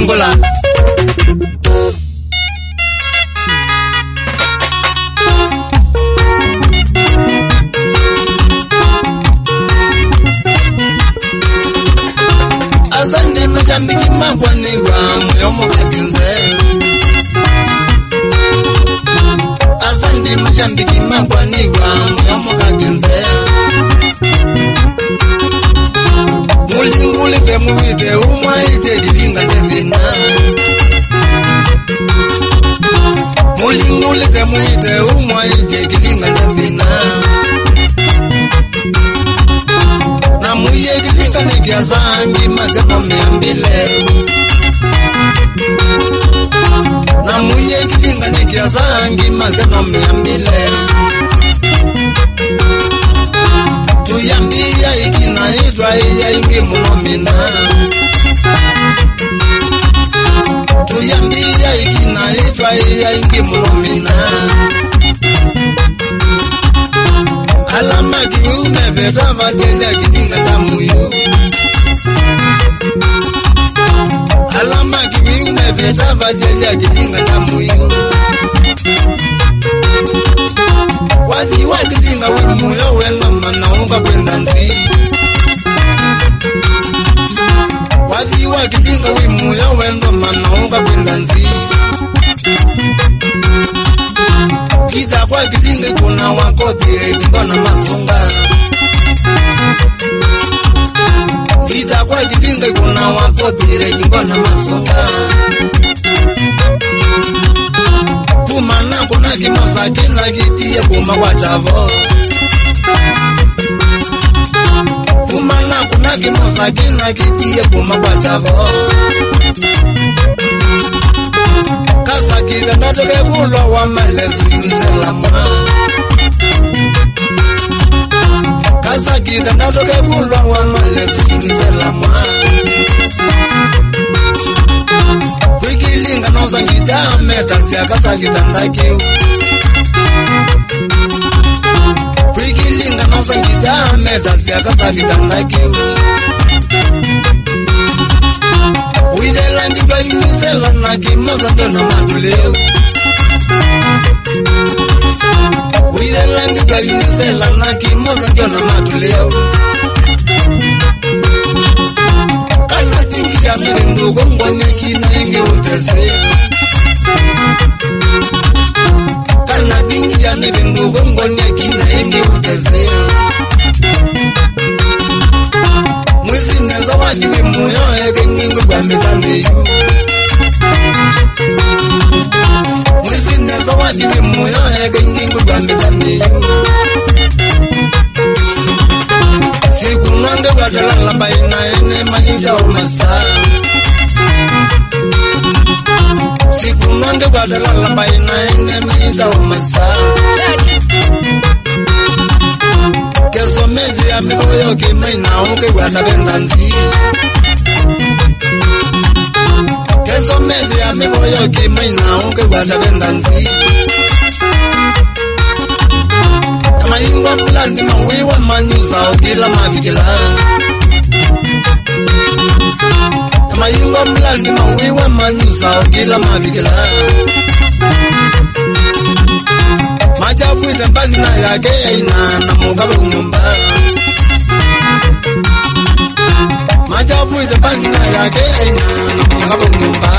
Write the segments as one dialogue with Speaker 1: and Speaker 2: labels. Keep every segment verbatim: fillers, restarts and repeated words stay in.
Speaker 1: Ingola. Azandi Mozambique mabwaniwa muyomo kakinze. Azandi Mozambique mabwaniwa muyomo kakinze. Mulinguli fe muwite umwaite dilinga tevina. Mulinguli fe muwite umwaite dilinga tevina. Na muye dilinga nikia zangi masepa miambile. Na muye dilinga nikia zangi masepa miambile. Tuyambia ikina itwa iya ingi munomina. Tuyambia ikina itwa iya ingi munomina. Alama kiume veta vatele kitinga tamuyu. Alama kiume veta vatele kitinga tamuyu. Wazi wakitinga wimuyo wena manaunga kwenda nzi. Wazi wakitinga wimuyo wena manaunga kwenda nzi. Kita kwa kitinga kuna wakopi kikona masunga. Kita kwa kitinga kuna wakopi kikona masunga. Kumana kuna kimosa kina kitie kuma watavo. Kumana kuna kimosa kina kitie kuma watavo. Kasa kira natoke vulo wa malezu inselama. Kasa kira natoke vulo wa malezu inselama. Wikilinga noza ngita meta siya kasa kita ndakiu. Wikilinga noza ngita meta siya kasa kita ndakiu. Uidela ngitwa inisela na kimoza dona matuleo. Uidela ngitwa inisela na kimoza dona matuleo. Kana tingi ya mirindu gongwane kina ingi utese. Kana tingi ya mirindu gongwane kina ingi utese. Mwisi neza wajibi muyo ege nyingu kwa mitaniyu. Mwisi neza wajibi muyo ege nyingu kwa mitaniyu. Siku nande wadala lamba ina ene mahita umasta. Siku nande wadala lamba ina ene mahita umasta. Keso mezi ya miboyo kima ina uke watabenda nzi. Keso mezi ya miboyo kima ina uke watabenda nzi. Mayingwa mlandi mawiwa manyusa ogila mabigila. Mayingwa mlandi mawiwa manyusa ogila mabigila. Majabu itambali na yake ina na mugabe unyumba. Majabu itambali na yake ina na mugabe unyumba.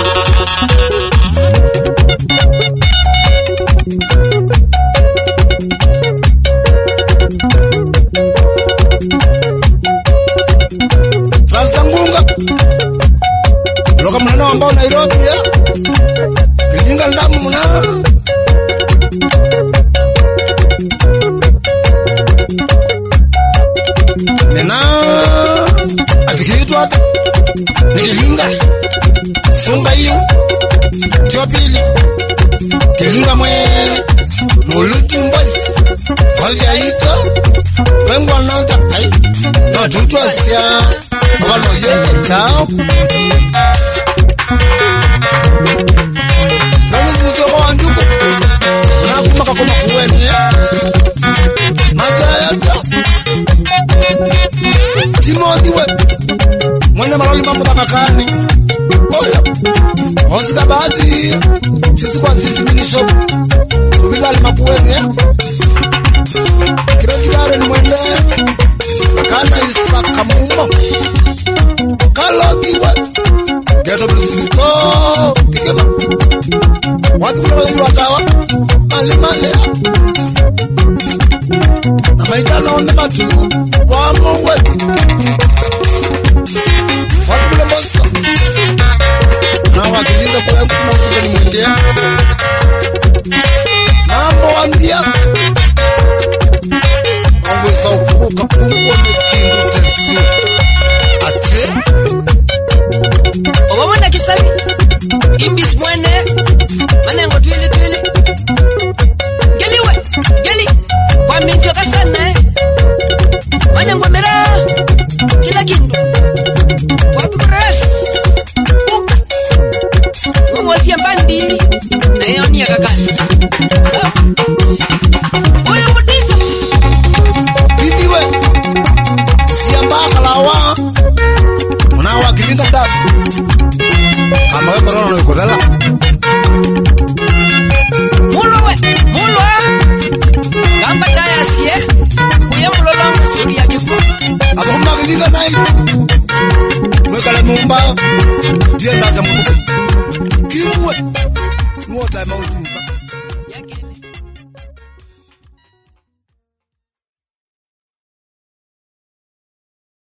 Speaker 1: Loka mwana wambao Nairobi ya Kilinga ndamu muna. Nena atikitu hata Kilinga Sunga yu Jopili Kilinga mwe Mulutu mbois Olga ito Wengwa nanta Ay No tutu asya Walo yete chao Francis Musoko wanjuko Nakuma kakoma kuweni ya Majaya ta Timothy we Mwene maroli mambo kakakani Oya. Osika bahati. Sisi kwa sisi mini shop. Tubila limakuweni eh. Kireti gare ni mwende. Kana isaka mumo. Kalogi wa. Geto bisito. Kikema. Watu kuna wengi watawa. Mali mali ya. Na maitana onde matu. Wamo we. Watu kuna bosta. Na wakilinda kwa mtu mafuta ni mwende. Mambo wandia. Aweza ukuruka kumbwa mekindu tesi. Ate.
Speaker 2: Owa mwana kisani. Imbis mwene. Manengo twili twili. Geli we. Geli. Kwa minjo kasana eh. Manengo mera. Kila kindu. Kwa bukras. Buka. Mwazi ya mbandi. Na yoni ya kakali. So. Oya mudisa.
Speaker 1: Biziwe. Siyamba kalawa. Unawa kilinda ndafu. Kama we korona no ikodala.
Speaker 2: Mulwe, mulwa. Gamba daya siye. Kuya mulolo msuri ya jifu.
Speaker 1: Ako kuma kilinda na ito. Mwekala mumba. Diya ndaza mbuku. Kimuwe. Nuota mautu.